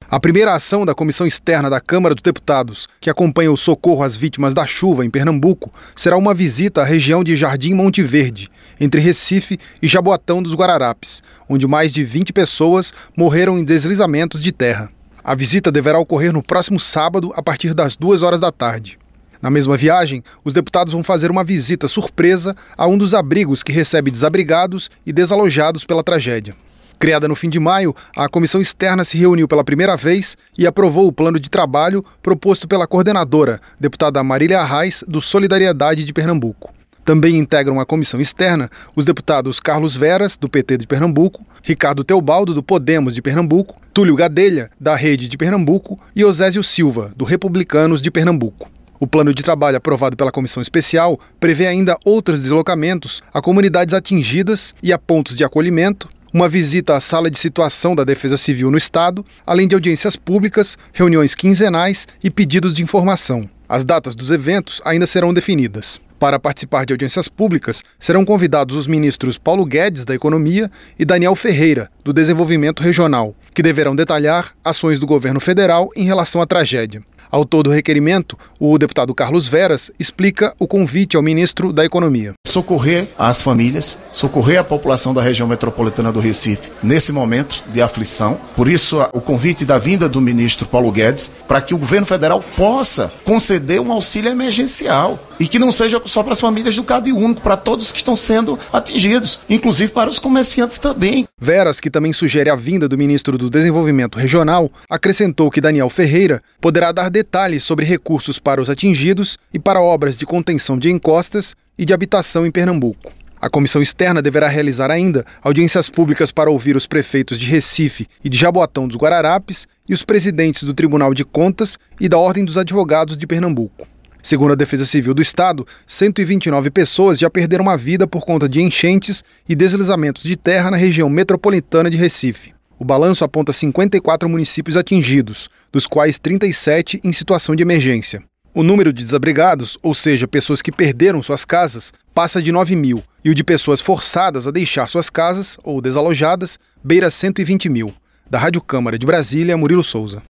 A primeira ação da Comissão Externa da Câmara dos Deputados, que acompanha o socorro às vítimas da chuva em Pernambuco, será uma visita à região de Jardim Monte Verde, entre Recife e Jaboatão dos Guararapes, onde mais de 20 pessoas morreram em deslizamentos de terra. A visita deverá ocorrer no próximo sábado, a partir das 2 horas da tarde. Na mesma viagem, os deputados vão fazer uma visita surpresa a um dos abrigos que recebe desabrigados e desalojados pela tragédia. Criada no fim de maio, a Comissão Externa se reuniu pela primeira vez e aprovou o plano de trabalho proposto pela coordenadora, deputada Marília Arraes, do Solidariedade de Pernambuco. Também integram a Comissão Externa os deputados Carlos Veras, do PT de Pernambuco, Ricardo Teobaldo, do Podemos de Pernambuco, Túlio Gadelha, da Rede de Pernambuco e Osésio Silva, do Republicanos de Pernambuco. O plano de trabalho aprovado pela Comissão Especial prevê ainda outros deslocamentos a comunidades atingidas e a pontos de acolhimento, uma visita à sala de situação da Defesa Civil no Estado, além de audiências públicas, reuniões quinzenais e pedidos de informação. As datas dos eventos ainda serão definidas. Para participar de audiências públicas, serão convidados os ministros Paulo Guedes, da Economia, e Daniel Ferreira, do Desenvolvimento Regional, que deverão detalhar ações do governo federal em relação à tragédia. Autor do requerimento, o deputado Carlos Veras explica o convite ao ministro da Economia. Socorrer as famílias, socorrer a população da região metropolitana do Recife nesse momento de aflição. Por isso, o convite da vinda do ministro Paulo Guedes para que o governo federal possa conceder um auxílio emergencial e que não seja só para as famílias do Cade Único, para todos que estão sendo atingidos, inclusive para os comerciantes também. Veras, que também sugere a vinda do ministro do Desenvolvimento Regional, acrescentou que Daniel Ferreira poderá dar detalhes sobre recursos para os atingidos e para obras de contenção de encostas e de habitação em Pernambuco. A Comissão Externa deverá realizar ainda audiências públicas para ouvir os prefeitos de Recife e de Jaboatão dos Guararapes e os presidentes do Tribunal de Contas e da Ordem dos Advogados de Pernambuco. Segundo a Defesa Civil do Estado, 129 pessoas já perderam a vida por conta de enchentes e deslizamentos de terra na região metropolitana de Recife. O balanço aponta 54 municípios atingidos, dos quais 37 em situação de emergência. O número de desabrigados, ou seja, pessoas que perderam suas casas, passa de 9 mil, e o de pessoas forçadas a deixar suas casas ou desalojadas beira 120 mil. Da Rádio Câmara de Brasília, Murilo Souza.